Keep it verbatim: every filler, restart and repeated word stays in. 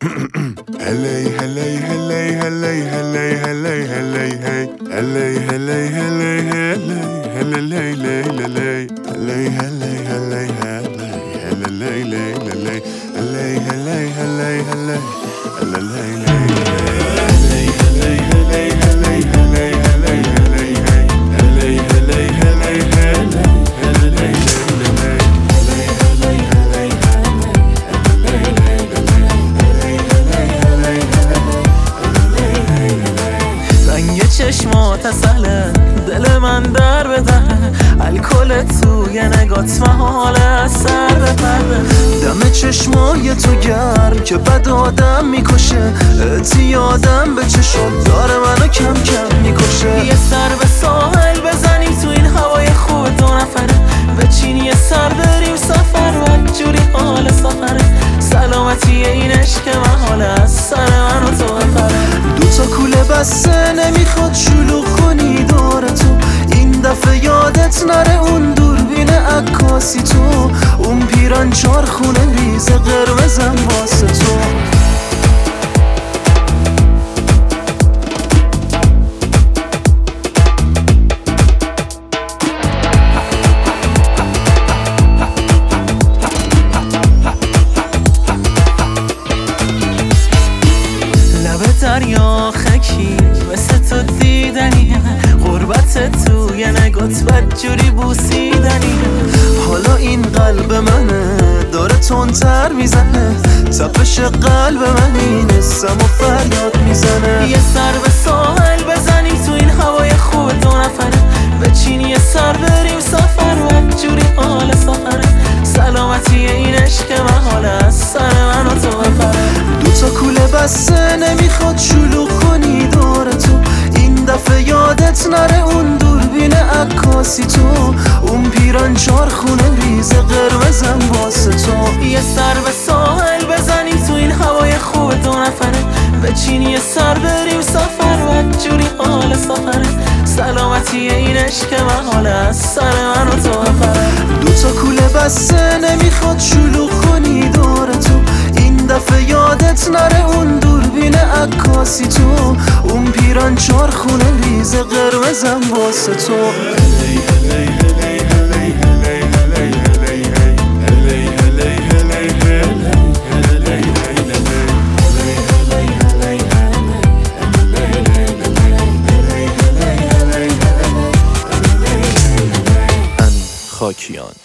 هلی هلی هلی هلی هلی هلی هلی هی هلی هلی هلی هلی هلی هلی هلی هلی هلی هلی هلی هلی چشمات اصله دل من در بده الکل توی نگات محال از سر بپرده دم چشمای تو گرم که بد آدم میکشه اعتیادم به چشم داره منو کم کم میکشه یه سر به ساحل بزنیم تو این هوای خوب دو نفره بچین یه سر بریم سفر و جوری حال سفره سلامتی این عشق محال از سر منو تو بپره دو تا کوله بسته نمیخواد شلوغ کنی دور تو این دفعه یادت نره اون دوربین عکاسی تو اون پیران چار خونه ریز قرمزم واسه تو دریا خکی مثل تو دیدنی غربت توی نگات بدجوری بوسیدنی حالا این قلب منه داره تندتر میزنه تپش قلب من این اسم و فریاد میزنه یه سر به ساحل بزنیم تو این هوای خوب دو نفره بچین یه سر بریم سفر بدجوری حال سفره سلامتی این عشق محال از سر من و تو بپره دو تا کوله بسته نمیخواد شلوغ کنی دور تو این دفعه یادت نره اون دوربین عکاسی تو اون پیران چار خونه ریز قرمزم واسه تو یه سر به ساحل بزنیم تو این هوای خوب دو نفره بچین یه سر بریم سفر بدجوری حال سفره سلامتی این عشق محال از سر من و تو بپره دو تا کوله بسته نمیخواد شلوغ کنی دور تو این دفعه یادت نره اون دوربین عکاسی تو اون پیران چار خونه ریز قرمزم واسه تو خاکیان.